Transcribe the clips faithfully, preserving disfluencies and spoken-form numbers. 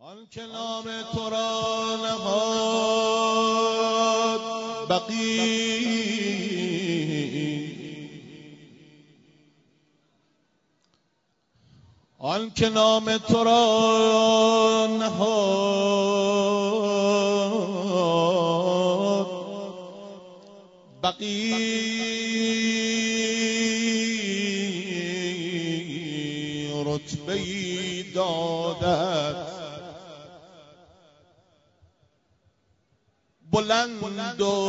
آن که نام تو را نهاد بقی، آن که نام تو را نهاد بقی، رتبه‌ای دادت بلند و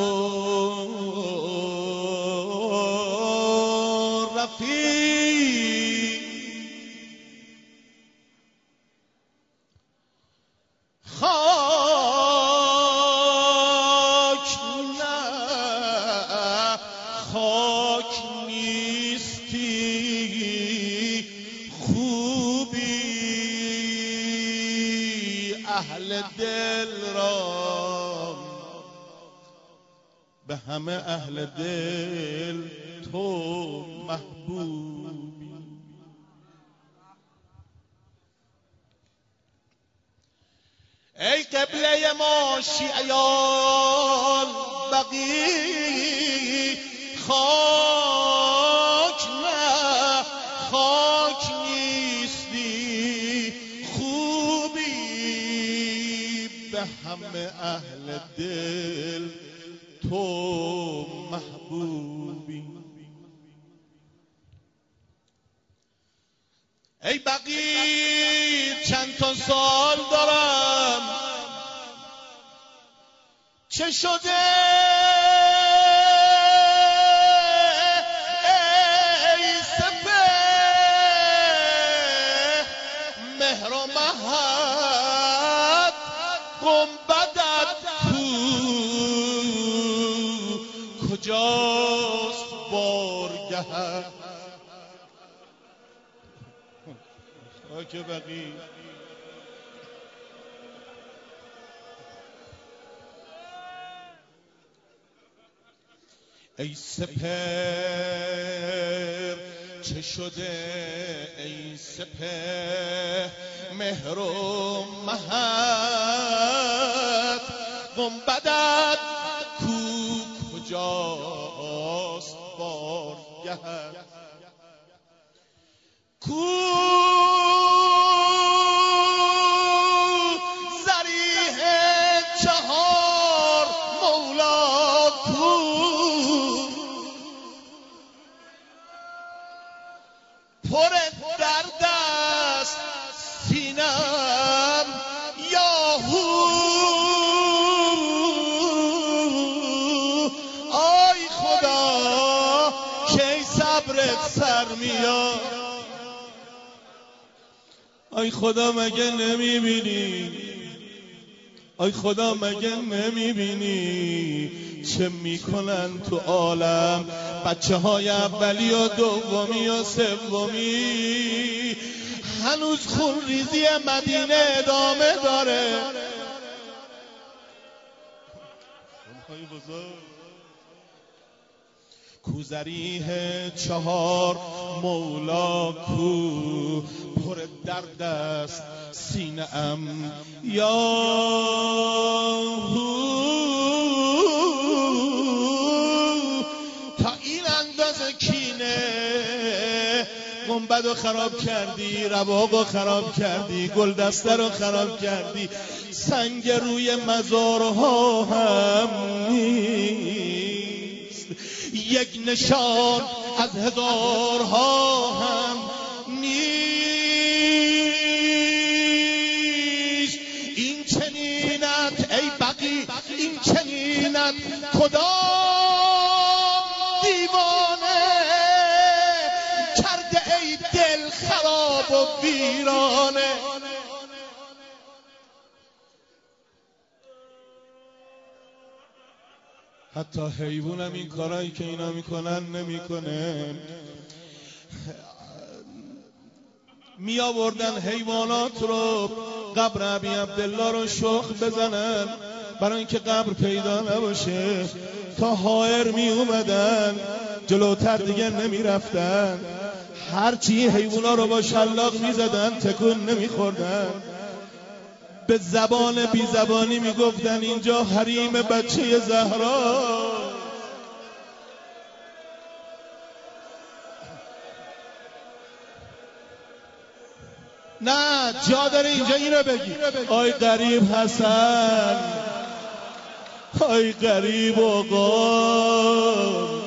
رفیع، خاک نه خاک نیستی، خوبی اهل دل را به همه اهل دل تو محبوبی. ای قبله ما شیعیان بقی، خاک نه خاک نیستی، خوبی به همه اهل دل تو محبوبی. ای بقی چند تا سال دارم، چه شده ای سپه مهر و مهد، گنبدت کو کجاست بارگهت؟ خاک بقی. ای سپهر چه شده ای سپهر مهر و مهد، گنبدت کو کجاست بارگهت؟ کو ضریح چهار مولا، کو پر درد است سینم یاهو، آی خدا کی صبرت سر میاد؟ آی خدا مگه نمیبینی؟ آی خدا مگه نمیبینی چه میکنن تو عالم بچه های اولی و دومی و سومی؟ هنوز خون ریزی مدینه ادامه داره. کو ضریح چهار مولا، کو پر درد است سینه ام یاهو، تا این اندازه کینه گنبدو خراب کردی، رواقو خراب کردی، گلدسته رو خراب کردی، سنگ روی مزارها هم نیست، یک نشان از هزارها هم نیست. این چنینت ای بقی، این چنینت کدام دیوانه کرده ای دل خراب و ویرانه؟ حتی حیوانم این کارایی که اینا میکنن نمیکنه. می آوردن حیوانات رو قبر ابی عبدالله رو شخ بزنن برای اینکه قبر پیدا نباشه. تا حائر می اومدن جلوتر دیگه نمی رفتن، هرچی حیونا رو با شلاق می زدن تکون نمی خوردن. به زبان بی زبانی میگفتن اینجا حریم بچه زهرا. نه جا داره اینجا اینو بگی. آی غریب حسن، آی غریب آقا،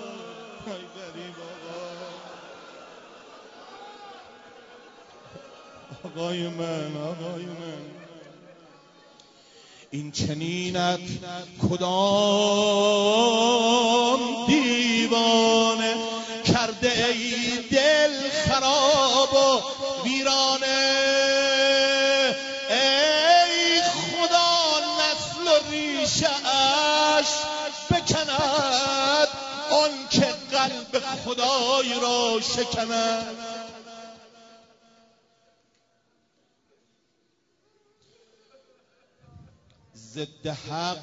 آقای من، آقای من، این چنینت کدام دیوانه کرده ای دل خراب و ویرانه. ای خدا نسل و ریشه اش بکند آن که قلب خدای را شکند. ضد حق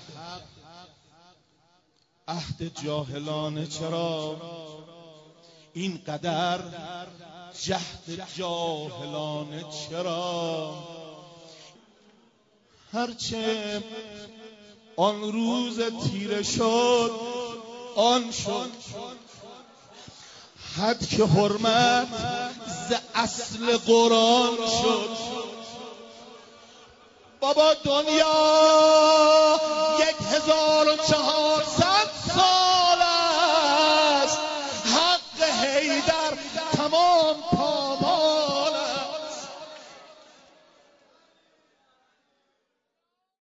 عهد جاهلانه چرا، این قدر جهد جاهلانه چرا. هرچه آن روز تیره شد آن شد، حد که حرمت ز اصل قرآن شد. بابا دنیا یک هزار و چهار